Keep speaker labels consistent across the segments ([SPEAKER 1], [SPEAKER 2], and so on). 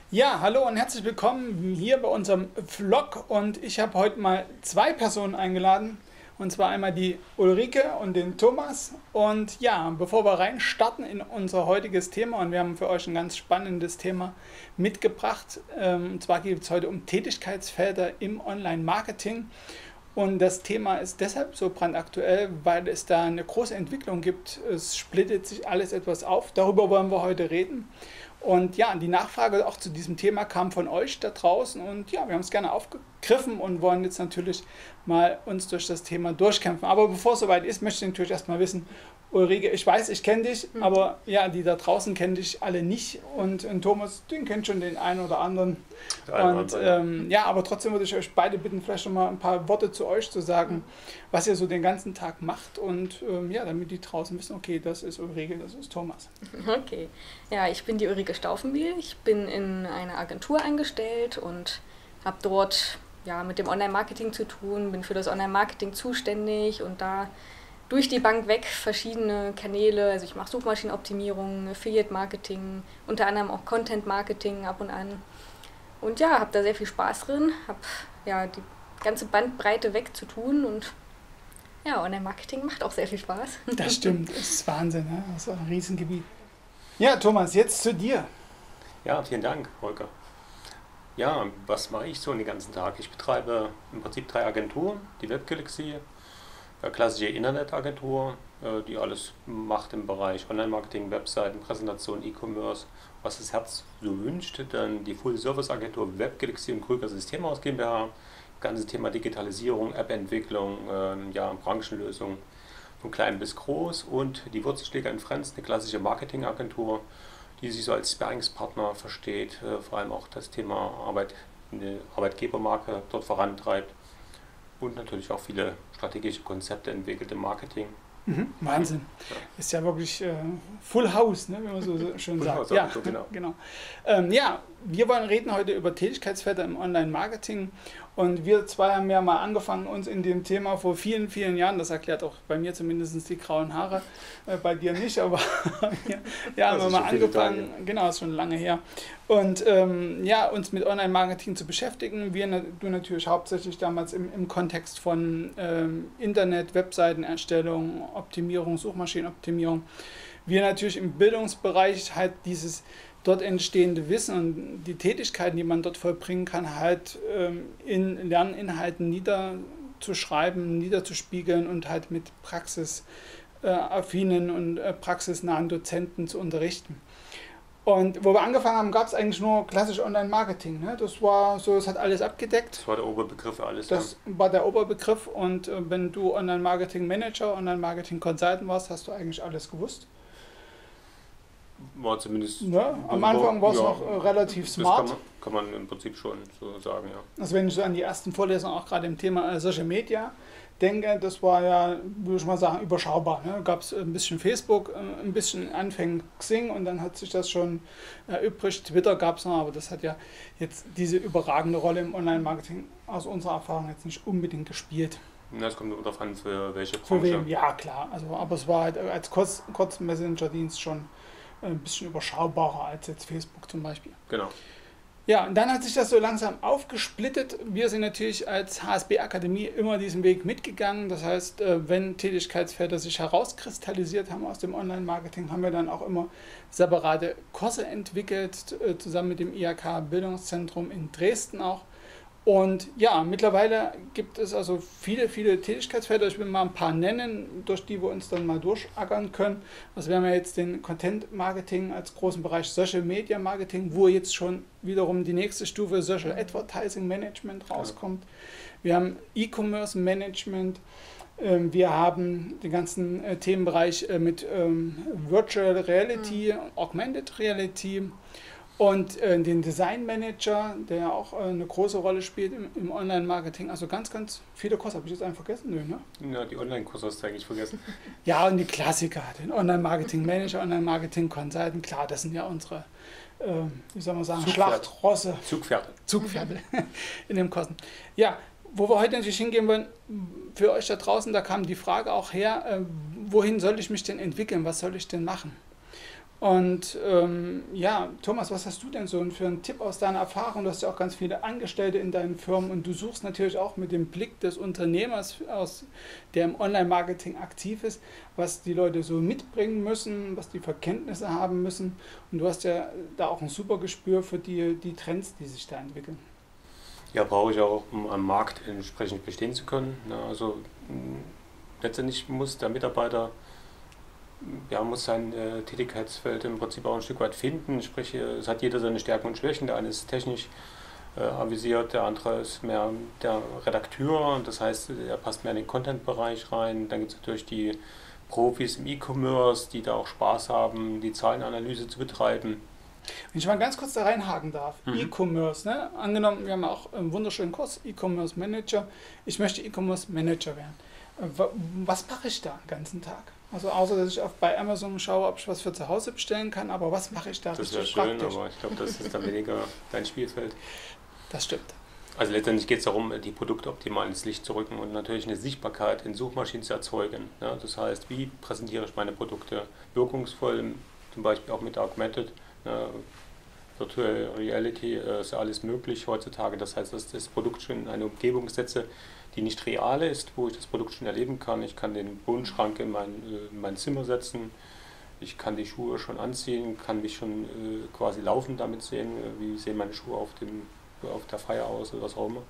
[SPEAKER 1] Ja, hallo und herzlich willkommen hier bei unserem Vlog und ich habe heute mal zwei Personen eingeladen und zwar einmal die Ulrike und den Thomas und ja, bevor wir rein starten in unser heutiges Thema und wir haben für euch ein ganz spannendes Thema mitgebracht, und zwar geht es heute um Tätigkeitsfelder im Online-Marketing. Und das Thema ist deshalb so brandaktuell, weil es da eine große Entwicklung gibt. Es splittet sich alles etwas auf. Darüber wollen wir heute reden. Und ja, die Nachfrage auch zu diesem Thema kam von euch da draußen. Und ja, wir haben es gerne aufgegriffen und wollen jetzt natürlich mal uns durch das Thema durchkämpfen. Aber bevor es soweit ist, möchte ich natürlich erstmal wissen, Ulrike, ich weiß, ich kenne dich, aber ja, die da draußen kennen dich alle nicht. Und Thomas, den kennt schon den einen oder anderen. Und ja, aber trotzdem würde ich euch beide bitten, vielleicht noch mal ein paar Worte zu euch zu sagen, was ihr so den ganzen Tag macht und ja, damit die draußen wissen, okay, das ist Ulrike, das ist Thomas.
[SPEAKER 2] Okay, ja, ich bin die Ulrike Staufenbiel. Ich bin in eine Agentur eingestellt und habe dort ja mit dem Online-Marketing zu tun, bin für das Online-Marketing zuständig und da durch die Bank weg verschiedene Kanäle, also ich mache Suchmaschinenoptimierung, Affiliate-Marketing, unter anderem auch Content-Marketing ab und an. Und ja, habe da sehr viel Spaß drin, habe ja die ganze Bandbreite weg zu tun und ja, Online-Marketing macht auch sehr viel Spaß.
[SPEAKER 1] Das stimmt, das ist Wahnsinn, ne? Das ist ein Riesengebiet. Ja, Thomas, jetzt zu dir.
[SPEAKER 3] Ja, vielen Dank, Holger. Ja, was mache ich so den ganzen Tag? Ich betreibe im Prinzip 3 Agenturen, die Webgalaxy, eine klassische Internetagentur, die alles macht im Bereich Online-Marketing, Webseiten, Präsentation, E-Commerce, was das Herz so wünscht. Dann die Full-Service-Agentur Webgalaxy und Krüger Systemhaus GmbH, ganzes Thema Digitalisierung, App-Entwicklung, ja, Branchenlösungen von klein bis groß und die Wurzelschläger in Frenz, eine klassische Marketingagentur, die sich so als Sparringspartner versteht, vor allem auch das Thema eine Arbeitgebermarke dort vorantreibt und natürlich auch viele strategische Konzepte entwickelt im Marketing.
[SPEAKER 1] Wahnsinn. Ja. Ist ja wirklich Full House, ne, wie man so schön sagt. Ja, genau. Ja, wir reden heute über Tätigkeitsfelder im Online-Marketing und wir zwei haben ja mal angefangen, uns in dem Thema vor vielen, vielen Jahren, das erklärt auch bei mir zumindest die grauen Haare, bei dir nicht, aber ja, haben wir mal angefangen, genau, ist schon lange her, und ja, uns mit Online-Marketing zu beschäftigen. Du natürlich hauptsächlich damals im Kontext von Internet, Webseitenerstellung, Optimierung, Suchmaschinenoptimierung. Wir natürlich im Bildungsbereich halt dieses dort entstehende Wissen und die Tätigkeiten, die man dort vollbringen kann, halt in Lerninhalten niederzuschreiben, niederzuspiegeln und halt mit praxisaffinen und praxisnahen Dozenten zu unterrichten. Und wo wir angefangen haben, gab es eigentlich nur klassisch Online-Marketing. Ne? Das war so, es hat alles abgedeckt.
[SPEAKER 3] Das war der Oberbegriff für alles.
[SPEAKER 1] Das war der Oberbegriff und wenn du Online-Marketing-Manager, Online-Marketing-Consultant warst, hast du eigentlich alles gewusst.
[SPEAKER 3] War zumindest.
[SPEAKER 1] Ja, am Anfang war es noch relativ smart.
[SPEAKER 3] Das kann man im Prinzip schon so sagen, ja.
[SPEAKER 1] Also wenn ich so an die ersten Vorlesungen auch gerade im Thema Social Media denke, das war ja, würde ich mal sagen, überschaubar. Ne? Gab es ein bisschen Facebook, ein bisschen Anfängen Xing und dann hat sich das schon erübrigt. Twitter gab es noch, aber das hat ja jetzt diese überragende Rolle im Online-Marketing aus unserer Erfahrung jetzt nicht unbedingt gespielt.
[SPEAKER 3] Das kommt nur darauf an, für welche Branche.
[SPEAKER 1] Für wen? Ja, klar. Also, aber es war halt als Kurz-Messenger-Dienst schon ein bisschen überschaubarer als jetzt Facebook zum Beispiel.
[SPEAKER 3] Genau.
[SPEAKER 1] Ja, und dann hat sich das so langsam aufgesplittet. Wir sind natürlich als HSB Akademie immer diesen Weg mitgegangen. Das heißt, wenn Tätigkeitsfelder sich herauskristallisiert haben aus dem Online-Marketing, haben wir dann auch immer separate Kurse entwickelt, zusammen mit dem IHK Bildungszentrum in Dresden auch. Und ja, mittlerweile gibt es also viele, viele Tätigkeitsfelder. Ich will mal ein paar nennen, durch die wir uns dann mal durchackern können. Also wir haben ja jetzt den Content Marketing als großen Bereich, Social Media Marketing, wo jetzt schon wiederum die nächste Stufe Social Advertising Management rauskommt. Wir haben E-Commerce Management. Wir haben den ganzen Themenbereich mit Virtual Reality, Augmented Reality. Und den Design Manager, der auch eine große Rolle spielt im Online-Marketing. Also ganz, ganz viele Kurse. Habe ich jetzt einen vergessen? Nö, ne?
[SPEAKER 3] Ja, die Online-Kurse hast du eigentlich vergessen.
[SPEAKER 1] Ja, und die Klassiker. Den Online-Marketing Manager, Online-Marketing Consultant. Klar, das sind ja unsere, wie soll man sagen, Schlachtrosse. Zugpferde in den Kursen. Ja, wo wir heute natürlich hingehen wollen, für euch da draußen, da kam die Frage auch her, wohin soll ich mich denn entwickeln? Was soll ich denn machen? Und ja, Thomas, was hast du denn so für einen Tipp aus deiner Erfahrung? Du hast ja auch ganz viele Angestellte in deinen Firmen und du suchst natürlich auch mit dem Blick des Unternehmers, der im Online-Marketing aktiv ist, was die Leute so mitbringen müssen, was die für Kenntnisse haben müssen. Und du hast ja da auch ein super Gespür für die Trends, die sich da entwickeln.
[SPEAKER 3] Ja, brauche ich auch, um am Markt entsprechend bestehen zu können. Also letztendlich muss der Mitarbeiter muss sein Tätigkeitsfeld im Prinzip auch ein Stück weit finden. Sprich, es hat jeder seine Stärken und Schwächen. Der eine ist technisch avisiert, der andere ist mehr der Redakteur. Das heißt, er passt mehr in den Content-Bereich rein. Dann gibt es natürlich die Profis im E-Commerce, die da auch Spaß haben, die Zahlenanalyse zu betreiben.
[SPEAKER 1] Wenn ich mal ganz kurz da reinhaken darf, E-Commerce, ne? Angenommen, wir haben auch einen wunderschönen Kurs, E-Commerce Manager. Ich möchte E-Commerce Manager werden. Was mache ich da den ganzen Tag? Also außer, dass ich bei Amazon schaue, ob ich was für zu Hause bestellen kann, aber was mache ich da?
[SPEAKER 3] Das wäre schön, aber ich glaube, das ist dann weniger dein Spielfeld.
[SPEAKER 1] Das stimmt.
[SPEAKER 3] Also letztendlich geht es darum, die Produkte optimal ins Licht zu rücken und natürlich eine Sichtbarkeit in Suchmaschinen zu erzeugen. Ja, das heißt, wie präsentiere ich meine Produkte wirkungsvoll, zum Beispiel auch mit Augmented, Virtual Reality, ist ja alles möglich heutzutage. Das heißt, dass ich das Produkt schon in eine Umgebung setze, die nicht real ist, wo ich das Produkt schon erleben kann. Ich kann den Bodenschrank in mein Zimmer setzen, ich kann die Schuhe schon anziehen, kann mich schon quasi laufend damit sehen, wie sehen meine Schuhe auf der Feier aus oder was auch immer.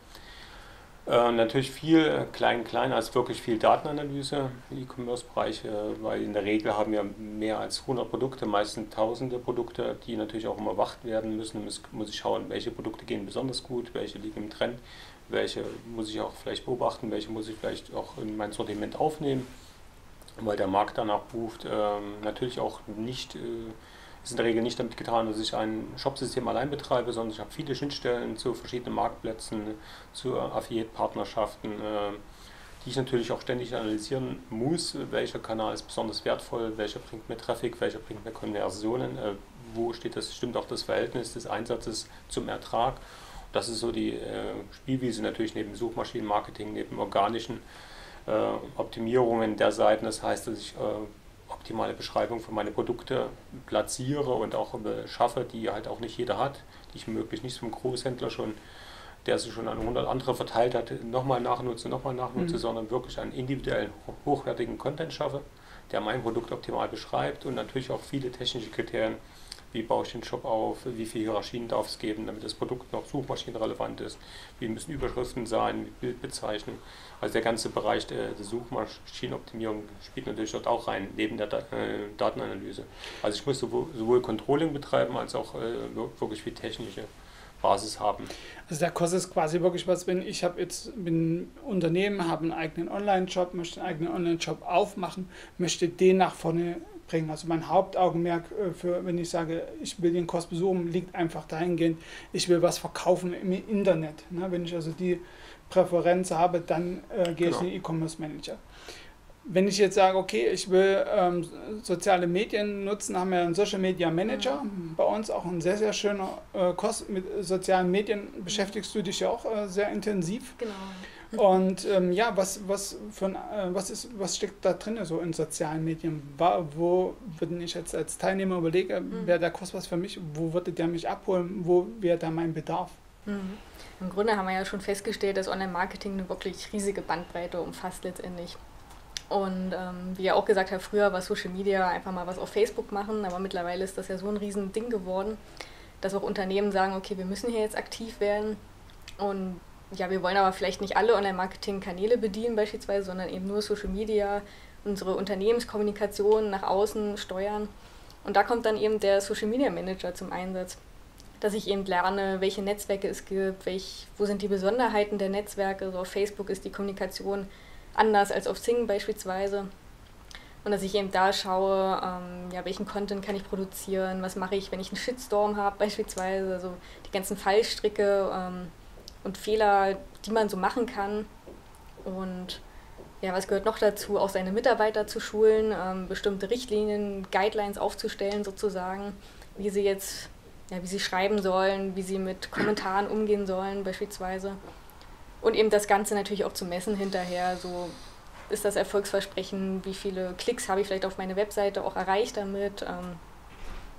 [SPEAKER 3] Natürlich viel klein als wirklich viel Datenanalyse im E-Commerce-Bereich, weil in der Regel haben wir mehr als 100 Produkte, meistens tausende Produkte, die natürlich auch überwacht werden müssen. Muss ich schauen, welche Produkte gehen besonders gut, welche liegen im Trend, welche muss ich auch vielleicht beobachten, welche muss ich vielleicht auch in mein Sortiment aufnehmen, weil der Markt danach ruft. Natürlich auch nicht, ist in der Regel nicht damit getan, dass ich ein Shopsystem allein betreibe, sondern ich habe viele Schnittstellen zu verschiedenen Marktplätzen, zu Affiliate-Partnerschaften, die ich natürlich auch ständig analysieren muss. Welcher Kanal ist besonders wertvoll, welcher bringt mir Traffic, welcher bringt mir Konversionen, wo stimmt auch das Verhältnis des Einsatzes zum Ertrag. Das ist so die Spielwiese natürlich neben Suchmaschinenmarketing, neben organischen Optimierungen der Seiten. Das heißt, dass ich optimale Beschreibung für meine Produkte platziere und auch schaffe, die halt auch nicht jeder hat, die ich möglichst nicht vom Großhändler schon, der sie schon an 100 andere verteilt hat, nochmal nachnutze, sondern wirklich einen individuellen, hochwertigen Content schaffe, der mein Produkt optimal beschreibt und natürlich auch viele technische Kriterien. Wie baue ich den Shop auf, wie viele Hierarchien darf es geben, damit das Produkt noch suchmaschinenrelevant ist, wie müssen Überschriften sein, Bildbezeichnung. Also der ganze Bereich der Suchmaschinenoptimierung spielt natürlich dort auch rein, neben der Datenanalyse. Also ich muss sowohl Controlling betreiben, als auch wirklich viel technische Basis haben.
[SPEAKER 1] Also der Kurs ist quasi wirklich was, wenn ich bin Unternehmen, habe einen eigenen Online-Shop, möchte einen eigenen Online-Shop aufmachen, möchte den nach vorne bringen. Also mein Hauptaugenmerk wenn ich sage, ich will den Kurs besuchen, liegt einfach dahingehend, ich will was verkaufen im Internet. Ne? Wenn ich also die Präferenz habe, dann gehe ich in den E-Commerce Manager. Wenn ich jetzt sage, okay, ich will soziale Medien nutzen, haben wir einen Social Media Manager. Bei uns auch ein sehr, sehr schöner Kurs mit sozialen Medien. Beschäftigst du dich ja auch sehr intensiv.
[SPEAKER 2] Genau.
[SPEAKER 1] Und was steckt da drin so in sozialen Medien? Wenn ich jetzt als Teilnehmer überlege, wäre der Kurs was für mich, wo würde der mich abholen, wo wäre da mein Bedarf?
[SPEAKER 2] Im Grunde haben wir ja schon festgestellt, dass Online-Marketing eine wirklich riesige Bandbreite umfasst letztendlich. Und wie ihr auch gesagt habt, früher war Social Media einfach mal was auf Facebook machen, aber mittlerweile ist das ja so ein riesen Ding geworden, dass auch Unternehmen sagen, okay, wir müssen hier jetzt aktiv werden und ja, wir wollen aber vielleicht nicht alle Online-Marketing-Kanäle bedienen beispielsweise, sondern eben nur Social Media, unsere Unternehmenskommunikation nach außen steuern. Und da kommt dann eben der Social Media Manager zum Einsatz, dass ich eben lerne, welche Netzwerke es gibt, wo sind die Besonderheiten der Netzwerke. So auf Facebook ist die Kommunikation anders als auf Xing beispielsweise. Und dass ich eben da schaue, welchen Content kann ich produzieren, was mache ich, wenn ich einen Shitstorm habe beispielsweise, also die ganzen Fallstricke und Fehler, die man so machen kann. Und ja, was gehört noch dazu? Auch seine Mitarbeiter zu schulen, bestimmte Richtlinien, Guidelines aufzustellen sozusagen, wie sie schreiben sollen, wie sie mit Kommentaren umgehen sollen beispielsweise. Und eben das Ganze natürlich auch zu messen hinterher, so ist das Erfolgsversprechen, wie viele Klicks habe ich vielleicht auf meine Webseite auch erreicht damit.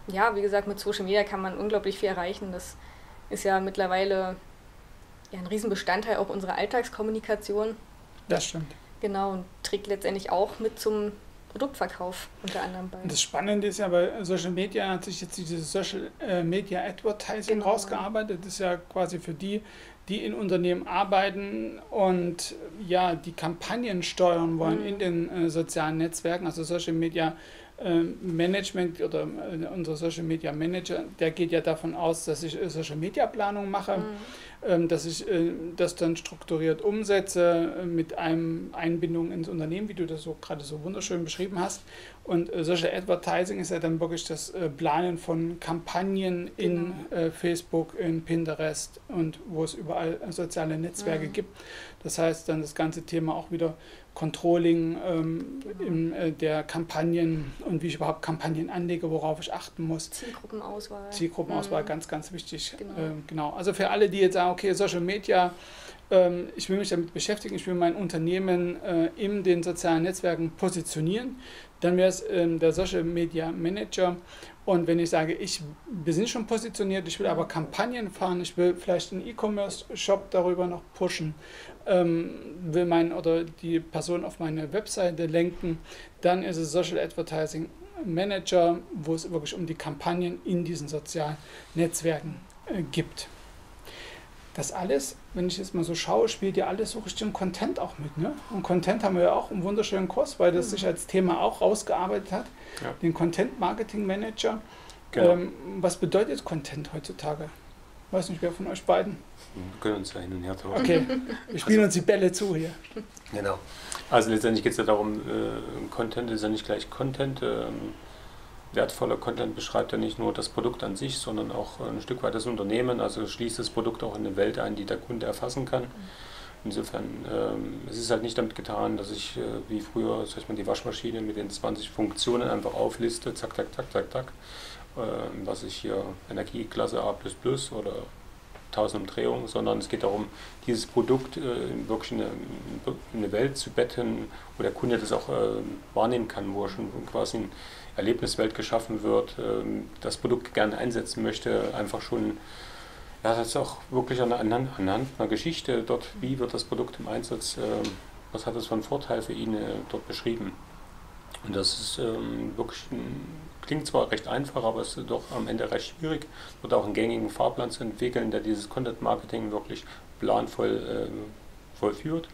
[SPEAKER 2] ja, wie gesagt, mit Social Media kann man unglaublich viel erreichen. Das ist ja mittlerweile ja ein Riesenbestandteil auch unserer Alltagskommunikation.
[SPEAKER 1] Das stimmt.
[SPEAKER 2] Genau, und trägt letztendlich auch mit zum Produktverkauf unter anderem bei.
[SPEAKER 1] Das Spannende ist ja, bei Social Media hat sich jetzt dieses Social Media Advertising rausgearbeitet. Das ist ja quasi für die, die in Unternehmen arbeiten und ja, die Kampagnen steuern wollen in den sozialen Netzwerken, also Social Media Management oder unser Social Media Manager, der geht ja davon aus, dass ich Social Media Planung mache, dass ich das dann strukturiert umsetze mit einem Einbindung ins Unternehmen, wie du das so gerade so wunderschön beschrieben hast. Und Social Advertising ist ja dann wirklich das Planen von Kampagnen in Facebook, in Pinterest und wo es überall soziale Netzwerke gibt. Das heißt dann das ganze Thema auch wieder Controlling der Kampagnen und wie ich überhaupt Kampagnen anlege, worauf ich achten muss. Zielgruppenauswahl, ganz, ganz wichtig. Genau. Also für alle, die jetzt sagen, okay, Social Media, ich will mich damit beschäftigen, ich will mein Unternehmen in den sozialen Netzwerken positionieren, dann wäre es der Social Media Manager. Und wenn ich sage, wir sind schon positioniert, ich will aber Kampagnen fahren, ich will vielleicht einen E-Commerce-Shop darüber noch pushen, will oder die Person auf meine Webseite lenken, dann ist es Social Advertising Manager, wo es wirklich um die Kampagnen in diesen sozialen Netzwerken gibt. Das alles, wenn ich jetzt mal so schaue, spielt ja alles so richtig im Content auch mit. Ne? Und Content haben wir ja auch einen wunderschönen Kurs, weil das sich als Thema auch rausgearbeitet hat. Ja. Den Content Marketing Manager. Genau. Was bedeutet Content heutzutage? Weiß nicht, wer von euch beiden?
[SPEAKER 3] Wir können uns ja hin und her tauschen.
[SPEAKER 1] Okay, wir spielen uns die Bälle zu hier.
[SPEAKER 3] Genau. Also letztendlich geht es ja darum, Content ist ja nicht gleich Content. Wertvoller Content beschreibt ja nicht nur das Produkt an sich, sondern auch ein Stück weit das Unternehmen, also schließt das Produkt auch in eine Welt ein, die der Kunde erfassen kann. Insofern, es ist halt nicht damit getan, dass ich wie früher, sag ich mal, die Waschmaschine mit den 20 Funktionen einfach aufliste, zack, zack, zack, zack, zack, was ich hier Energieklasse A++ oder 1000 Umdrehungen, sondern es geht darum, dieses Produkt wirklich in eine Welt zu betten, wo der Kunde das auch wahrnehmen kann, wo er schon quasi eine Erlebniswelt geschaffen wird, das Produkt gerne einsetzen möchte, einfach schon, ja, das ist auch wirklich anhand einer Geschichte dort, wie wird das Produkt im Einsatz, was hat es für einen Vorteil für ihn dort beschrieben. Und das ist wirklich, klingt zwar recht einfach, aber es ist doch am Ende recht schwierig, dort auch einen gängigen Fahrplan zu entwickeln, der dieses Content Marketing wirklich planvoll vollführt.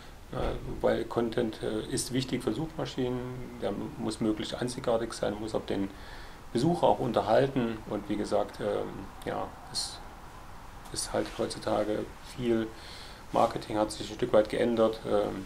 [SPEAKER 3] Weil Content ist wichtig für Suchmaschinen, der muss möglichst einzigartig sein, muss auch den Besucher auch unterhalten und wie gesagt, ja, es ist halt heutzutage viel Marketing, hat sich ein Stück weit geändert.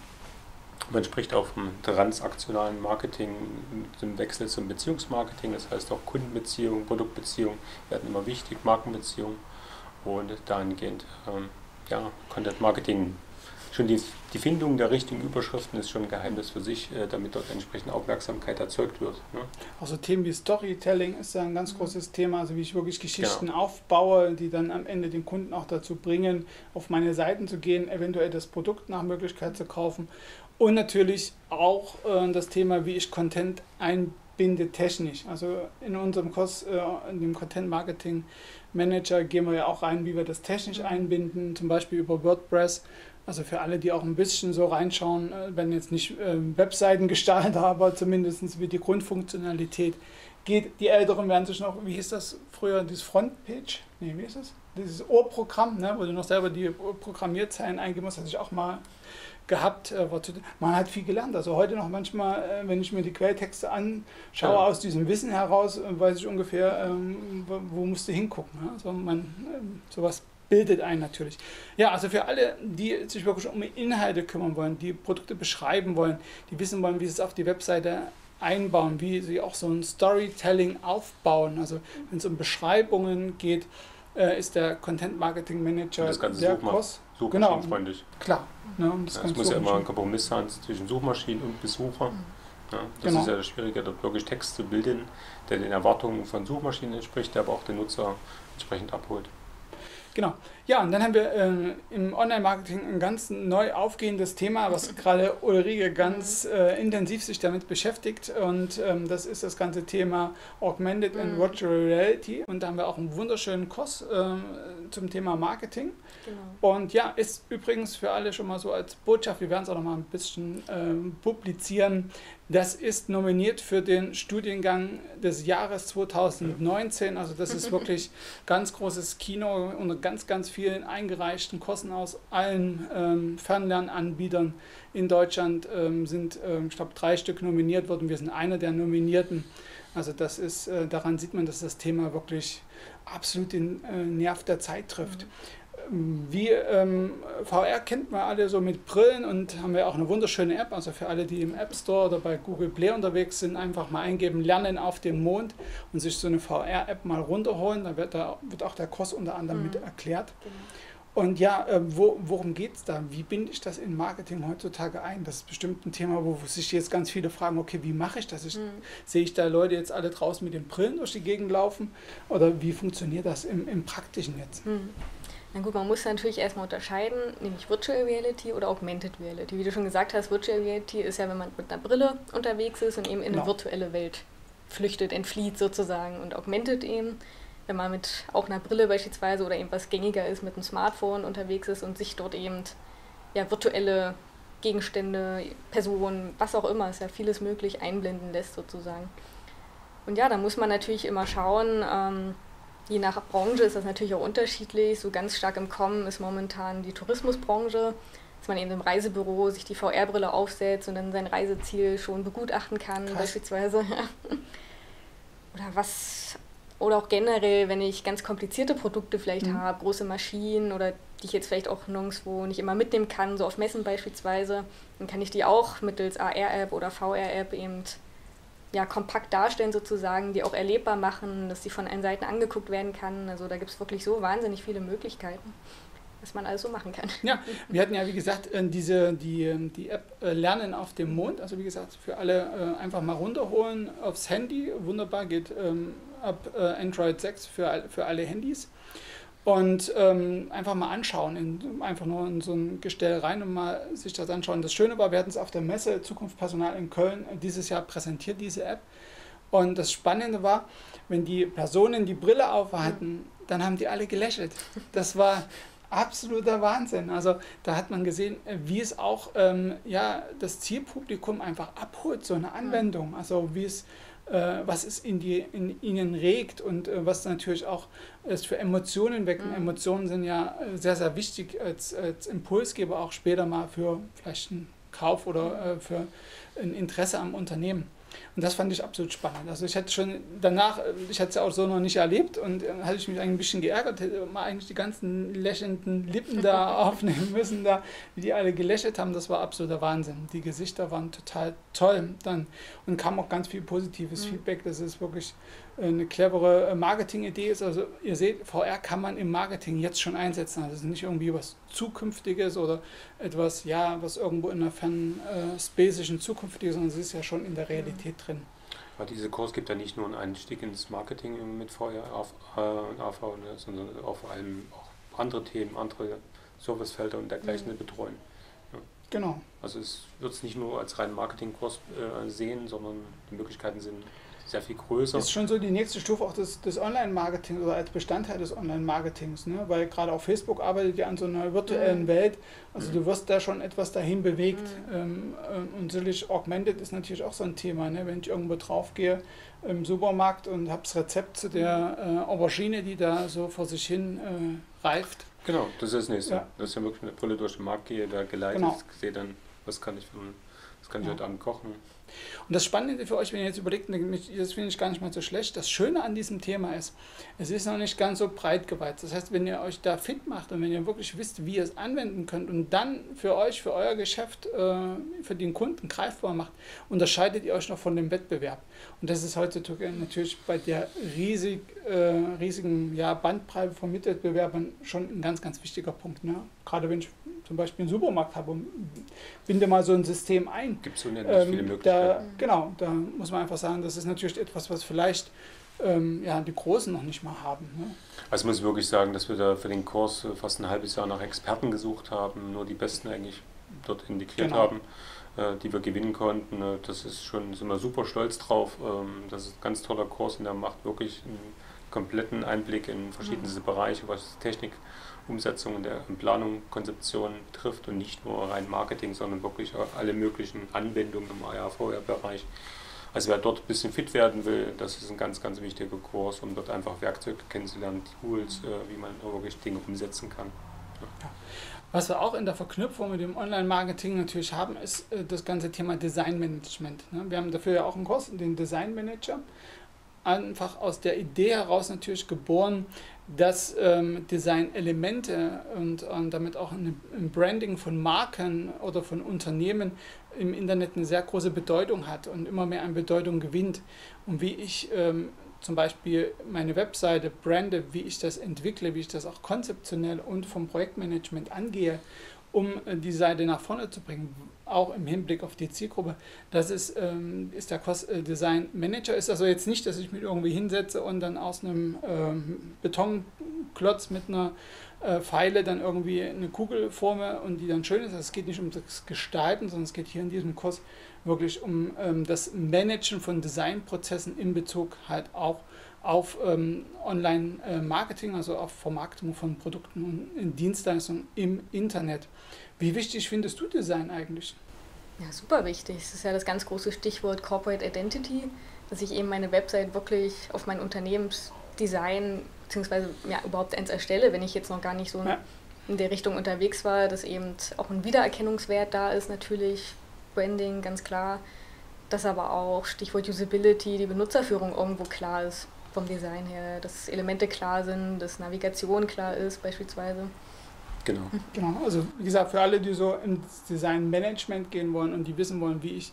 [SPEAKER 3] Man spricht auch vom transaktionalen Marketing, dem Wechsel zum Beziehungsmarketing, das heißt auch Kundenbeziehungen, Produktbeziehungen werden immer wichtig, Markenbeziehungen und dahingehend, ja, Content Marketing. Schon die Findung der richtigen Überschriften ist schon ein Geheimnis für sich, damit dort entsprechend Aufmerksamkeit erzeugt wird. Ne?
[SPEAKER 1] Also Themen wie Storytelling ist ja ein ganz großes Thema, also wie ich wirklich Geschichten aufbaue, die dann am Ende den Kunden auch dazu bringen, auf meine Seiten zu gehen, eventuell das Produkt nach Möglichkeit zu kaufen. Und natürlich auch das Thema, wie ich Content einbinde technisch. Also in unserem Kurs, in dem Content Marketing Manager, gehen wir ja auch rein, wie wir das technisch einbinden, zum Beispiel über WordPress. Also für alle, die auch ein bisschen so reinschauen, wenn jetzt nicht Webseitengestalter, aber zumindest wie die Grundfunktionalität geht. Die Älteren werden sich noch, wie hieß das früher, dieses Frontpage? Nee, wie ist das? Dieses Ohrprogramm, ne, wo du noch selber die Programmierzeilen eingeben musst, hatte ich auch mal gehabt. Man hat viel gelernt. Also heute noch manchmal, wenn ich mir die Quelltexte anschaue, aus diesem Wissen heraus, weiß ich ungefähr, wo musst du hingucken. Ne? Also sowas bildet einen natürlich. Ja, also für alle, die sich wirklich um Inhalte kümmern wollen, die Produkte beschreiben wollen, die wissen wollen, wie sie es auf die Webseite einbauen, wie sie auch so ein Storytelling aufbauen. Also wenn es um Beschreibungen geht, ist der Content Marketing Manager
[SPEAKER 3] das Ganze
[SPEAKER 1] sehr
[SPEAKER 3] suchmaschinenfreundlich.
[SPEAKER 1] Genau. Klar. Ne,
[SPEAKER 3] es muss ja immer ein Kompromiss sein zwischen Suchmaschinen und Besucher. Ja, das ist ja das Schwierige, dort wirklich Text zu bilden, der den Erwartungen von Suchmaschinen entspricht, der aber auch den Nutzer entsprechend abholt.
[SPEAKER 1] Genau. Ja, und dann haben wir im Online-Marketing ein ganz neu aufgehendes Thema, was gerade Ulrike ganz intensiv sich damit beschäftigt. Und das ist das ganze Thema Augmented and Virtual Reality. Und da haben wir auch einen wunderschönen Kurs zum Thema Marketing.
[SPEAKER 2] Genau.
[SPEAKER 1] Und ja, ist übrigens für alle schon mal so als Botschaft, wir werden es auch noch mal ein bisschen publizieren. Das ist nominiert für den Studiengang des Jahres 2019. Also das ist wirklich ganz großes Kino unter ganz, ganz vielen eingereichten Kursen aus allen Fernlernanbietern in Deutschland sind, ich glaube, 3 Stück nominiert worden. Wir sind einer der Nominierten. Also das ist, daran sieht man, dass das Thema wirklich absolut den Nerv der Zeit trifft. Wie VR kennt man alle so mit Brillen und haben wir auch eine wunderschöne App, also für alle, die im App Store oder bei Google Play unterwegs sind, einfach mal eingeben, Lernen auf dem Mond und sich so eine VR-App mal runterholen, da wird auch der Kurs unter anderem mit erklärt.
[SPEAKER 2] Genau.
[SPEAKER 1] Und ja, worum geht es da? Wie binde ich das in Marketing heutzutage ein? Das ist bestimmt ein Thema, wo sich jetzt ganz viele fragen, okay, wie mache ich das? Sehe ich da Leute jetzt alle draußen mit den Brillen durch die Gegend laufen? Oder wie funktioniert das im Praktischen jetzt?
[SPEAKER 2] Na gut, man muss natürlich erstmal unterscheiden, nämlich Virtual Reality oder Augmented Reality. Wie du schon gesagt hast, Virtual Reality ist ja, wenn man mit einer Brille unterwegs ist und eben in eine virtuelle Welt flüchtet, entflieht sozusagen. Und Augmented eben, wenn man mit auch einer Brille beispielsweise oder eben was gängiger ist, mit einem Smartphone unterwegs ist und sich dort eben ja, virtuelle Gegenstände, Personen, was auch immer, ist ja vieles möglich, einblenden lässt sozusagen. Und ja, da muss man natürlich immer schauen, je nach Branche ist das natürlich auch unterschiedlich. So ganz stark im Kommen ist momentan die Tourismusbranche, dass man eben im Reisebüro sich die VR-Brille aufsetzt und dann sein Reiseziel schon begutachten kann, beispielsweise. Oder auch generell, wenn ich ganz komplizierte Produkte vielleicht habe, große Maschinen oder die ich jetzt vielleicht auch nirgendwo nicht immer mitnehmen kann, so auf Messen beispielsweise, dann kann ich die auch mittels AR-App oder VR-App eben ja, kompakt darstellen sozusagen, die auch erlebbar machen, dass sie von allen Seiten angeguckt werden kann. Also da gibt es wirklich so wahnsinnig viele Möglichkeiten, was man alles so machen kann.
[SPEAKER 1] Ja, wir hatten ja wie gesagt die App Lernen auf dem Mond, also wie gesagt für alle einfach mal runterholen aufs Handy, wunderbar, geht ab Android 6 für alle Handys. Und einfach mal anschauen, einfach nur in so ein Gestell rein und mal sich das anschauen. Das Schöne war, wir hatten es auf der Messe Zukunft Personal in Köln dieses Jahr präsentiert, diese App. Und das Spannende war, wenn die Personen die Brille auf hatten, dann haben die alle gelächelt. Das war absoluter Wahnsinn. Also da hat man gesehen, wie es auch das Zielpublikum einfach abholt, so eine Anwendung. Also wie es was es in ihnen regt und was natürlich auch es für Emotionen weckt. Und Emotionen sind ja sehr, sehr wichtig als Impulsgeber auch später mal für vielleicht einen Kauf oder für ein Interesse am Unternehmen. Und das fand ich absolut spannend. Also ich hatte schon danach, ich hatte es ja auch so noch nicht erlebt und hatte ich mich eigentlich ein bisschen geärgert, hätte mal eigentlich die ganzen lächelnden Lippen da aufnehmen müssen, da, wie die alle gelächelt haben. Das war absoluter Wahnsinn. Die Gesichter waren total toll dann und kam auch ganz viel positives Feedback. Das ist wirklich eine clevere Marketing-Idee ist. Also ihr seht, VR kann man im Marketing jetzt schon einsetzen. Also es ist nicht irgendwie was Zukünftiges oder etwas, ja, was irgendwo in einer fernen spacischen Zukunft ist, sondern es ist ja schon in der Realität drin.
[SPEAKER 3] Aber dieser Kurs gibt ja nicht nur einen Einstieg ins Marketing mit VR auf AV, sondern auch vor allem auch andere Themen, andere Servicefelder und dergleichen betreuen. Ja.
[SPEAKER 1] Genau.
[SPEAKER 3] Also es wird es nicht nur als reinen Marketingkurs sehen, sondern die Möglichkeiten sind sehr viel größer.
[SPEAKER 1] Das ist schon so die nächste Stufe auch des Online-Marketings oder als Bestandteil des Online-Marketings, ne? Weil gerade auch Facebook arbeitet ja an so einer virtuellen Welt, also du wirst da schon etwas dahin bewegt und natürlich Augmented ist natürlich auch so ein Thema, ne? Wenn ich irgendwo drauf gehe im Supermarkt und habe das Rezept zu der Aubergine, die da so vor sich hin reift.
[SPEAKER 3] Genau, das ist das Nächste. Ja. Das ist ja wirklich mit der Brille durch den Markt gehe, da geleitet, sehe dann, was kann ich heute Abend kochen.
[SPEAKER 1] Und das Spannende für euch, wenn ihr jetzt überlegt, das finde ich gar nicht mal so schlecht, das Schöne an diesem Thema ist, es ist noch nicht ganz so breit gewalzt. Das heißt, wenn ihr euch da fit macht und wenn ihr wirklich wisst, wie ihr es anwenden könnt und dann für euch, für euer Geschäft, für den Kunden greifbar macht, unterscheidet ihr euch noch von dem Wettbewerb. Und das ist heutzutage natürlich bei der riesigen Bandbreite von Mitwettbewerbern schon ein ganz, ganz wichtiger Punkt. Ne? Gerade wenn ich zum Beispiel einen Supermarkt habe und binde mal so ein System ein.
[SPEAKER 3] Gibt es unendlich viele Möglichkeiten.
[SPEAKER 1] Da muss man einfach sagen, das ist natürlich etwas, was vielleicht ja, die Großen noch nicht mal haben. Ne?
[SPEAKER 3] Also muss ich wirklich sagen, dass wir da für den Kurs fast ein halbes Jahr nach Experten gesucht haben, nur die Besten eigentlich dort integriert haben, die wir gewinnen konnten. Das ist schon, sind wir super stolz drauf. Das ist ein ganz toller Kurs und der macht wirklich einen kompletten Einblick in verschiedenste Bereiche, was Technik, Umsetzung und Planung, Konzeption betrifft und nicht nur rein Marketing, sondern wirklich alle möglichen Anwendungen im AR/VR-Bereich. Also wer dort ein bisschen fit werden will, das ist ein ganz, ganz wichtiger Kurs, um dort einfach Werkzeuge kennenzulernen, Tools, wie man wirklich Dinge umsetzen kann.
[SPEAKER 1] Ja. Was wir auch in der Verknüpfung mit dem Online-Marketing natürlich haben, ist das ganze Thema Designmanagement. Ne? Wir haben dafür ja auch einen Kurs, den Design Manager. Einfach aus der Idee heraus natürlich geboren, dass Design-Elemente und damit auch ein Branding von Marken oder von Unternehmen im Internet eine sehr große Bedeutung hat und immer mehr an Bedeutung gewinnt. Und wie ich zum Beispiel meine Webseite brande, wie ich das entwickle, wie ich das auch konzeptionell und vom Projektmanagement angehe, um die Seite nach vorne zu bringen, auch im Hinblick auf die Zielgruppe. Das ist der Kurs Design Manager. Ist also jetzt nicht, dass ich mich irgendwie hinsetze und dann aus einem Betonklotz mit einer Pfeile dann irgendwie eine Kugel forme und die dann schön ist. Es geht nicht um das Gestalten, sondern es geht hier in diesem Kurs wirklich um das Managen von Designprozessen in Bezug halt auch auf Online-Marketing, also auf Vermarktung von Produkten und Dienstleistungen im Internet. Wie wichtig findest du Design eigentlich?
[SPEAKER 2] Ja, super wichtig. Das ist ja das ganz große Stichwort Corporate Identity, dass ich eben meine Website wirklich auf mein Unternehmensdesign beziehungsweise ja, überhaupt eins erstelle, wenn ich jetzt noch gar nicht so in der Richtung unterwegs war, dass eben auch ein Wiedererkennungswert da ist, natürlich Branding, ganz klar, dass aber auch Stichwort Usability, die Benutzerführung irgendwo klar ist vom Design her, dass Elemente klar sind, dass Navigation klar ist beispielsweise.
[SPEAKER 3] Genau.
[SPEAKER 1] Genau, also wie gesagt, für alle, die so ins Design-Management gehen wollen und die wissen wollen, wie ich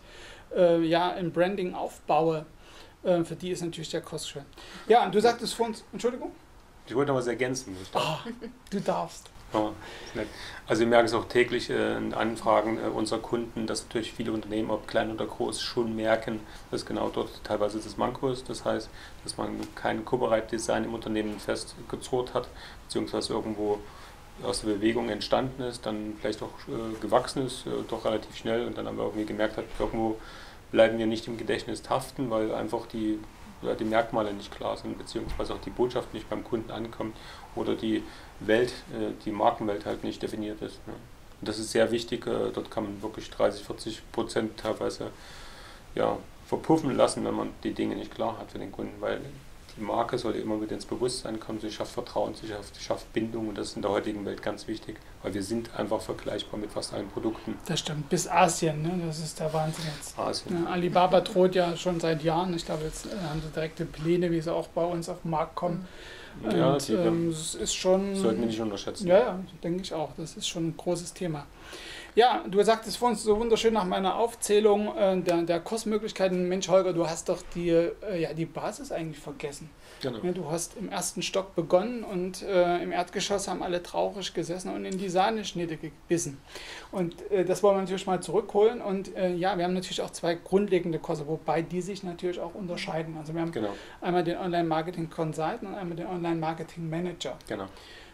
[SPEAKER 1] ein Branding aufbaue, für die ist natürlich der Kurs schön. Ja, und du sagtest vor uns, Entschuldigung?
[SPEAKER 3] Ich wollte noch was ergänzen.
[SPEAKER 1] Du darfst.
[SPEAKER 3] Oh, nett. Also wir merken es auch täglich in Anfragen unserer Kunden, dass natürlich viele Unternehmen, ob klein oder groß, schon merken, dass genau dort teilweise das Manko ist. Das heißt, dass man kein Copyright-Design im Unternehmen festgezurrt hat, beziehungsweise irgendwo aus der Bewegung entstanden ist, dann vielleicht auch gewachsen ist, doch relativ schnell und dann haben wir irgendwie gemerkt, irgendwo bleiben wir nicht im Gedächtnis haften, weil einfach die Merkmale nicht klar sind, beziehungsweise auch die Botschaft nicht beim Kunden ankommt oder die Welt, die Markenwelt halt nicht definiert ist. Ne? Und das ist sehr wichtig, dort kann man wirklich 30-40% teilweise verpuffen lassen, wenn man die Dinge nicht klar hat für den Kunden, weil die Marke soll immer wieder ins Bewusstsein kommen, sie schafft Vertrauen, sie schafft Bindung und das ist in der heutigen Welt ganz wichtig, weil wir sind einfach vergleichbar mit fast allen Produkten.
[SPEAKER 1] Das stimmt, bis Asien, ne? Das ist der Wahnsinn jetzt.
[SPEAKER 3] Asien.
[SPEAKER 1] Ja, Alibaba droht ja schon seit Jahren, ich glaube jetzt haben sie direkte Pläne, wie sie auch bei uns auf den Markt kommen.
[SPEAKER 3] Ja,
[SPEAKER 1] und es ist schon...
[SPEAKER 3] Sollten wir nicht unterschätzen.
[SPEAKER 1] Ja, denke ich auch, das ist schon ein großes Thema. Ja, du sagtest vor uns so wunderschön nach meiner Aufzählung der Kursmöglichkeiten. Mensch, Holger, du hast doch die Basis eigentlich vergessen.
[SPEAKER 3] Genau.
[SPEAKER 1] Ja, du hast im ersten Stock begonnen und im Erdgeschoss haben alle traurig gesessen und in die Sahneschnitte gebissen. Und das wollen wir natürlich mal zurückholen. Und wir haben natürlich auch zwei grundlegende Kurse, wobei die sich natürlich auch unterscheiden. Also wir haben einmal den Online-Marketing-Consultant und einmal den Online-Marketing-Manager.
[SPEAKER 3] Genau.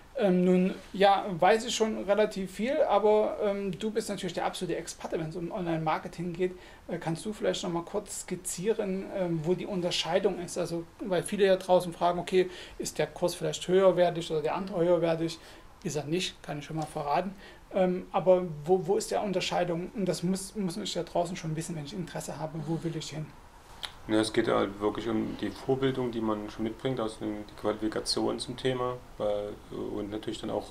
[SPEAKER 1] Nun, ja, weiß ich schon relativ viel, aber du bist natürlich der absolute Experte, wenn es um Online-Marketing geht. Kannst du vielleicht noch mal kurz skizzieren, wo die Unterscheidung ist? Also, weil viele ja draußen fragen, okay, ist der Kurs vielleicht höherwertig oder der andere höherwertig? Ist er nicht, kann ich schon mal verraten. Aber wo ist der Unterscheidung? Und das muss ich ja draußen schon wissen, wenn ich Interesse habe, wo will ich hin?
[SPEAKER 3] Ja, es geht halt wirklich um die Vorbildung, die man schon mitbringt, also die Qualifikation zum Thema und natürlich dann auch,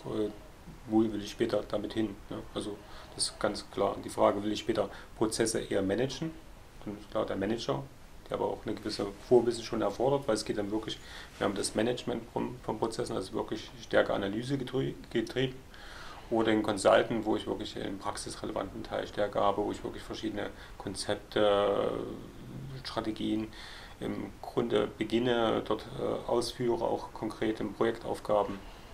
[SPEAKER 3] wo will ich später damit hin. Ne? Also das ist ganz klar. Die Frage, will ich später Prozesse eher managen? Dann ist klar der Manager, der aber auch eine gewisse Vorwissen schon erfordert, weil es geht dann wirklich, wir haben das Management von Prozessen, also wirklich stärker Analyse getrieben. Oder den Consultant, wo ich wirklich den praxisrelevanten Teil stärker habe, wo ich wirklich verschiedene Konzepte, Strategien im Grunde beginne, dort ausführe, auch konkret in Projektaufgaben,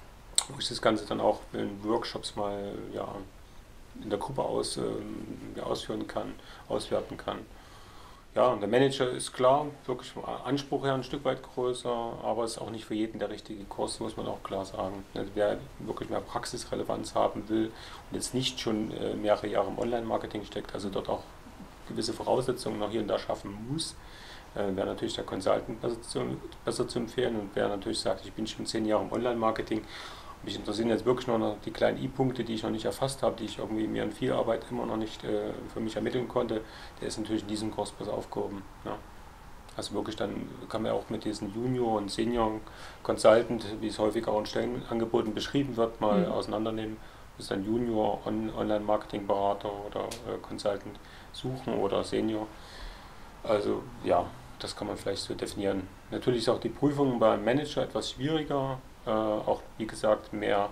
[SPEAKER 3] wo ich das Ganze dann auch in Workshops mal in der Gruppe ausführen kann, auswerten kann. Ja, und der Manager ist klar, wirklich vom Anspruch her ein Stück weit größer, aber es ist auch nicht für jeden der richtige Kurs, muss man auch klar sagen. Also wer wirklich mehr Praxisrelevanz haben will und jetzt nicht schon mehrere Jahre im Online-Marketing steckt, also dort auch gewisse Voraussetzungen noch hier und da schaffen muss, wäre natürlich der Consultant besser zu empfehlen. Und wer natürlich sagt, ich bin schon 10 Jahre im Online-Marketing, mich interessieren jetzt wirklich nur noch die kleinen I-Punkte, die ich noch nicht erfasst habe, die ich irgendwie mir in viel Arbeit immer noch nicht für mich ermitteln konnte, der ist natürlich in diesem Kurs besser aufgehoben. Ja. Also wirklich dann kann man auch mit diesen Junior und Senior Consultant, wie es häufig auch in Stellenangeboten beschrieben wird, mal auseinandernehmen. Das ist ein Junior Online-Marketing-Berater oder Consultant suchen oder Senior. Also ja, das kann man vielleicht so definieren. Natürlich ist auch die Prüfung beim Manager etwas schwieriger, auch wie gesagt mehr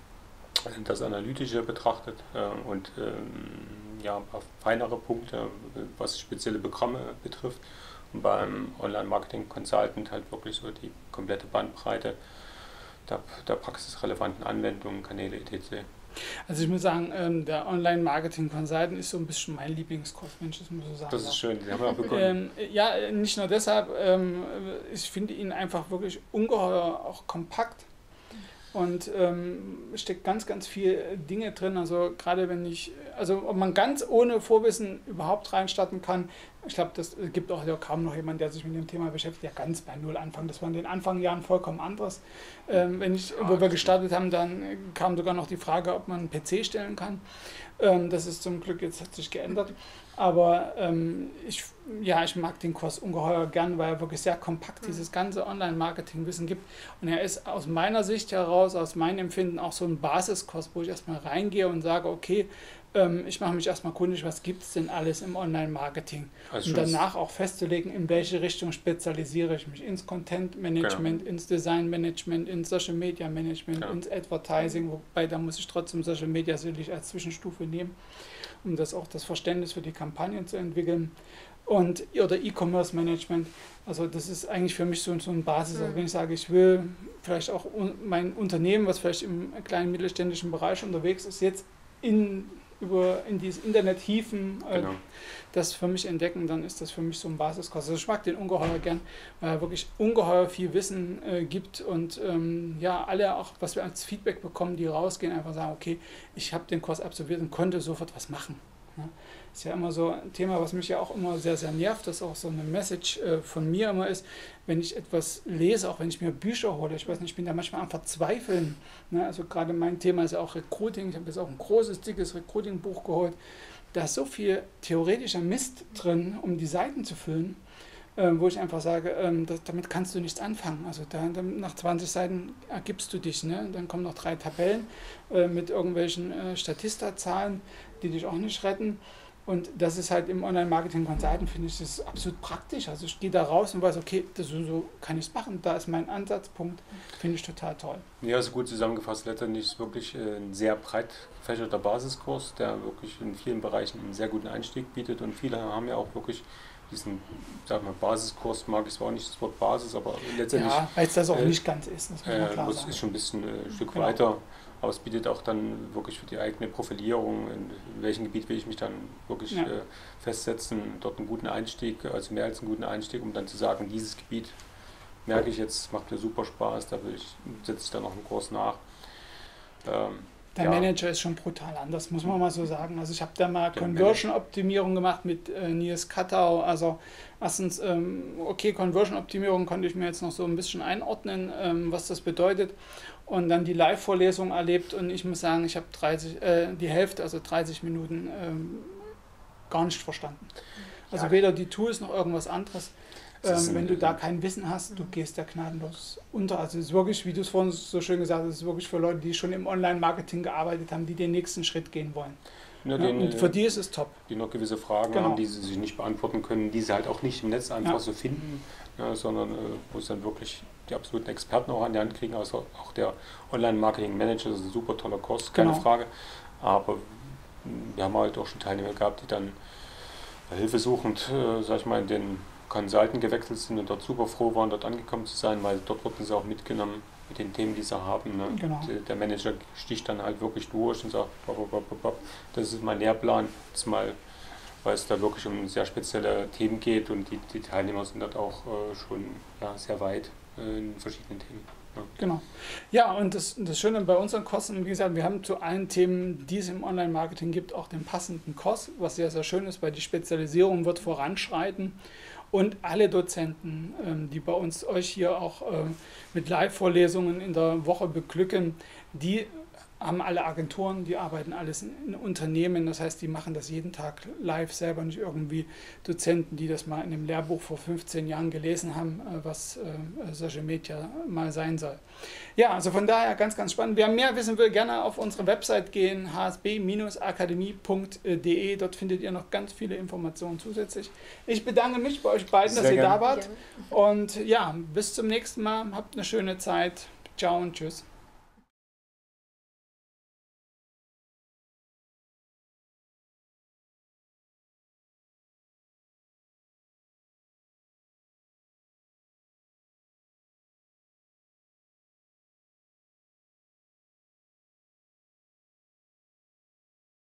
[SPEAKER 3] das Analytische betrachtet und ja, ein paar feinere Punkte, was spezielle Programme betrifft. Und beim Online-Marketing-Consultant halt wirklich so die komplette Bandbreite der praxisrelevanten Anwendungen, Kanäle etc.
[SPEAKER 1] Also ich muss sagen, der Online-Marketing-Consultant ist so ein bisschen mein Lieblingskurs, wenn ich das mal so sagen
[SPEAKER 3] Das
[SPEAKER 1] darf.
[SPEAKER 3] ist schön, den haben wir auch bekommen.
[SPEAKER 1] Ja, nicht nur deshalb, ich finde ihn einfach wirklich ungeheuer auch kompakt und steckt ganz, ganz viel Dinge drin. Also gerade wenn ob man ganz ohne Vorwissen überhaupt reinstarten kann, ich glaube, das gibt auch ja kaum noch jemand, der sich mit dem Thema beschäftigt, der ganz bei Null anfängt. Das war in den Anfangsjahren vollkommen anderes. Wo wir gestartet haben, dann kam sogar noch die Frage, ob man einen PC stellen kann. Das ist zum Glück, jetzt hat sich geändert. Aber ich mag den Kurs ungeheuer gern, weil er wirklich sehr kompakt dieses ganze Online-Marketing-Wissen gibt. Und er ist aus meiner Sicht heraus, aus meinem Empfinden auch so ein Basiskurs, wo ich erstmal reingehe und sage, okay, ich mache mich erstmal kundig, was gibt es denn alles im Online-Marketing?
[SPEAKER 3] Also
[SPEAKER 1] und danach auch festzulegen, in welche Richtung spezialisiere ich mich. Ins Content-Management, ins Design-Management, ins Social-Media-Management, ins Advertising, wobei da muss ich trotzdem Social-Media sicherlich als Zwischenstufe nehmen, um das Verständnis für die Kampagnen zu entwickeln. Oder E-Commerce-Management, also das ist eigentlich für mich so ein Basis. Also wenn ich sage, ich will vielleicht auch mein Unternehmen, was vielleicht im kleinen mittelständischen Bereich unterwegs ist, jetzt in dieses Internet hieven, das für mich entdecken, dann ist das für mich so ein Basiskurs. Also ich mag den ungeheuer gern, weil er wirklich ungeheuer viel Wissen gibt und alle auch, was wir als Feedback bekommen, die rausgehen, einfach sagen, okay, ich habe den Kurs absolviert und konnte sofort was machen. Ja. Ist ja immer so ein Thema, was mich ja auch immer sehr, sehr nervt, das auch so eine Message von mir immer ist, wenn ich etwas lese, auch wenn ich mir Bücher hole, ich weiß nicht, ich bin da manchmal am Verzweifeln. Ne? Also gerade mein Thema ist ja auch Recruiting, ich habe jetzt auch ein großes, dickes Recruiting-Buch geholt, da ist so viel theoretischer Mist drin, um die Seiten zu füllen, wo ich einfach sage, damit kannst du nichts anfangen. Also nach 20 Seiten ergibst du dich. Ne? Dann kommen noch 3 Tabellen mit irgendwelchen Statista-Zahlen, die dich auch nicht retten. Und das ist halt im Online-Marketing-Consultant, finde ich, das ist absolut praktisch. Also ich gehe da raus und weiß, okay, so kann ich es machen. Da ist mein Ansatzpunkt, finde ich total toll.
[SPEAKER 3] Ja, so gut zusammengefasst. Letztendlich ist wirklich ein sehr breit gefächerter Basiskurs, der wirklich in vielen Bereichen einen sehr guten Einstieg bietet. Und viele haben ja auch wirklich diesen, Basiskurs, mag ich zwar auch nicht das Wort Basis, aber letztendlich...
[SPEAKER 1] Ja, weil es das auch nicht ganz ist, das muss man klar sagen.
[SPEAKER 3] Ist schon ein bisschen ein Stück weiter. Aber es bietet auch dann wirklich für die eigene Profilierung, in welchem Gebiet will ich mich dann wirklich festsetzen, dort einen guten Einstieg, also mehr als einen guten Einstieg, um dann zu sagen, dieses Gebiet merke ich jetzt, macht mir super Spaß, da setze ich dann noch einen Kurs nach.
[SPEAKER 1] Der Manager ist schon brutal anders, muss man mal so sagen. Also ich habe da mal Conversion-Optimierung gemacht mit Nils Kattau. Also erstens, Conversion-Optimierung konnte ich mir jetzt noch so ein bisschen einordnen, was das bedeutet. Und dann die Live-Vorlesung erlebt und ich muss sagen, ich habe die Hälfte, also 30 Minuten gar nicht verstanden. Also weder die Tools noch irgendwas anderes. Wenn du da kein Wissen hast, du gehst ja gnadenlos unter. Also es ist wirklich, wie du es vorhin so schön gesagt hast, es ist wirklich für Leute, die schon im Online-Marketing gearbeitet haben, die den nächsten Schritt gehen wollen. Und für die ist es top.
[SPEAKER 3] Die noch gewisse Fragen haben, die sie sich nicht beantworten können, die sie halt auch nicht im Netz einfach so finden, sondern wo es dann wirklich die absoluten Experten auch an die Hand kriegen. Also auch der Online-Marketing-Manager, das ist ein super toller Kurs, keine Frage. Aber wir haben halt auch schon Teilnehmer gehabt, die dann hilfesuchend, in den Consultant gewechselt sind und dort super froh waren, dort angekommen zu sein, weil dort wurden sie auch mitgenommen mit den Themen, die sie haben. Ne? Genau. Der Manager sticht dann halt wirklich durch und sagt, das ist mein Lehrplan, jetzt mal weil es da wirklich um sehr spezielle Themen geht und die Teilnehmer sind dort auch schon sehr weit in verschiedenen Themen. Ja.
[SPEAKER 1] Genau. Ja, und das Schöne bei unseren Kursen, wie gesagt, wir haben zu allen Themen, die es im Online-Marketing gibt, auch den passenden Kurs, was sehr, sehr schön ist, weil die Spezialisierung wird voranschreiten. Und alle Dozenten, die bei uns euch hier auch mit Live-Vorlesungen in der Woche beglücken, die haben alle Agenturen, die arbeiten alles in Unternehmen, das heißt, die machen das jeden Tag live selber, nicht irgendwie Dozenten, die das mal in einem Lehrbuch vor 15 Jahren gelesen haben, was Social Media mal sein soll. Ja, also von daher ganz, ganz spannend. Wer mehr wissen will, gerne auf unsere Website gehen, hsb-akademie.de, dort findet ihr noch ganz viele Informationen zusätzlich. Ich bedanke mich bei euch beiden, dass ihr da wart und ja, bis zum nächsten Mal, habt eine schöne Zeit. Ciao und tschüss.